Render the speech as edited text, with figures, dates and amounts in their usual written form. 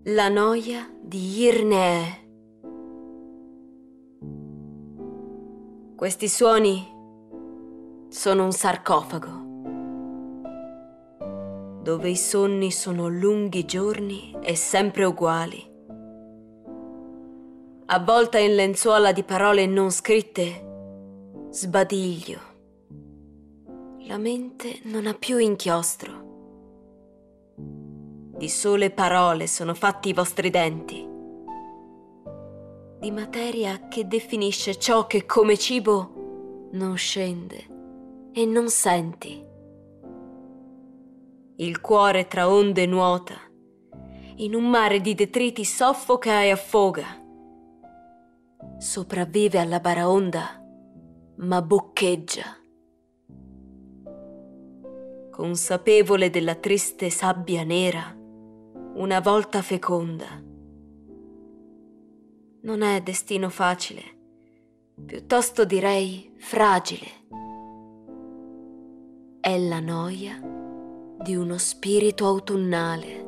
La noia di Irnee. Questi suoni sono un sarcofago, dove i sonni sono lunghi giorni e sempre uguali. Avvolta in lenzuola di parole non scritte, sbadiglio. La mente non ha più inchiostro. Di sole parole sono fatti i vostri denti. Di materia che definisce ciò che come cibo non scende e non senti. Il cuore tra onde nuota, in un mare di detriti soffoca e affoga. Sopravvive alla baraonda, ma boccheggia. Consapevole della triste sabbia nera, una volta feconda. Non è destino facile, piuttosto direi fragile. È la noia di uno spirito autunnale.